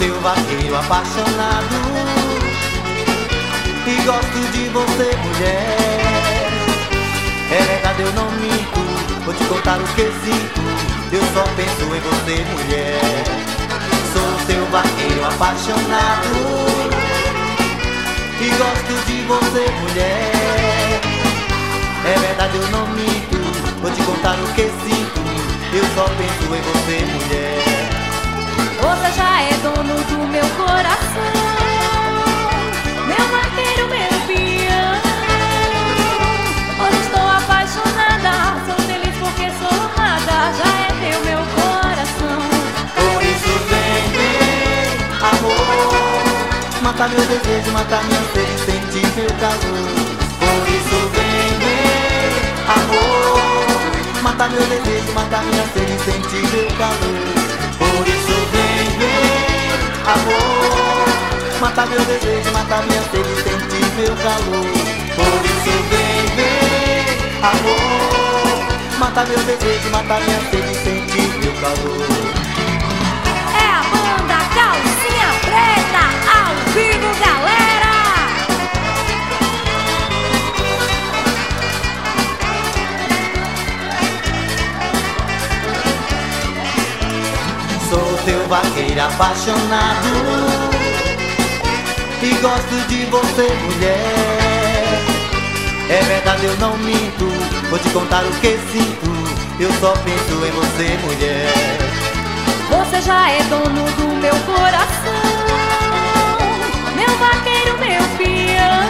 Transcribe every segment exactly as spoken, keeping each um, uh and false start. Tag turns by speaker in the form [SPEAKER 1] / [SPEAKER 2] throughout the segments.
[SPEAKER 1] teu vaqueiro apaixonado e gosto de você, mulher. É verdade, eu não minto, vou te contar o que sinto. Eu só penso em você, mulher. Sou teu vaqueiro apaixonado e gosto de você, mulher. É verdade, eu não minto, vou te contar o que sinto. Eu só penso em você, mulher.
[SPEAKER 2] Você já é dono do meu coração, meu vaqueiro, meu peão. Hoje estou apaixonada, sou feliz porque sou amada. Já é teu meu coração.
[SPEAKER 1] Por isso vem, vem, amor, mata meu desejo, mata minha sede, sentir meu calor. Por isso vem, vem, amor, mata meu desejo, mata minha sede, sentir meu calor. Por isso vem, vem, amor, mata meu desejo, mata minha sede, sentir meu calor. Por isso vem, vem, amor, mata meu desejo, mata minha sede, sentir meu calor.
[SPEAKER 2] É a banda Calcinha Preta, ao vivo, galera!
[SPEAKER 1] Sou teu vaqueiro apaixonado e gosto de você, mulher. É verdade, eu não minto, vou te contar o que sinto. Eu só penso em você, mulher.
[SPEAKER 2] Você já é dono do meu coração, meu vaqueiro, meu peão.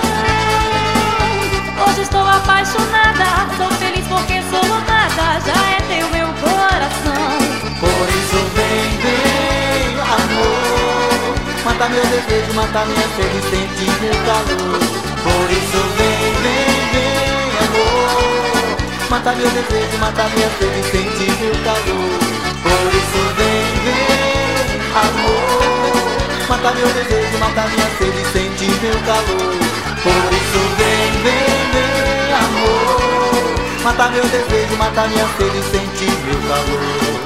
[SPEAKER 2] Hoje estou apaixonada, sou feliz porque sou amada. Já é teu meu coração.
[SPEAKER 1] Por isso vem, vem, amor, mata meu desejo, mata minha sede, sentir meu calor. Por isso vem, vem, vem, amor, mata meu desejo, mata minha sede, sentir meu calor. Por isso vem, vem, amor, mata meu desejo, mata minha sede, sentir meu calor. Por isso vem, vem, vem, amor, mata meu desejo, mata minha sede, sentir meu calor.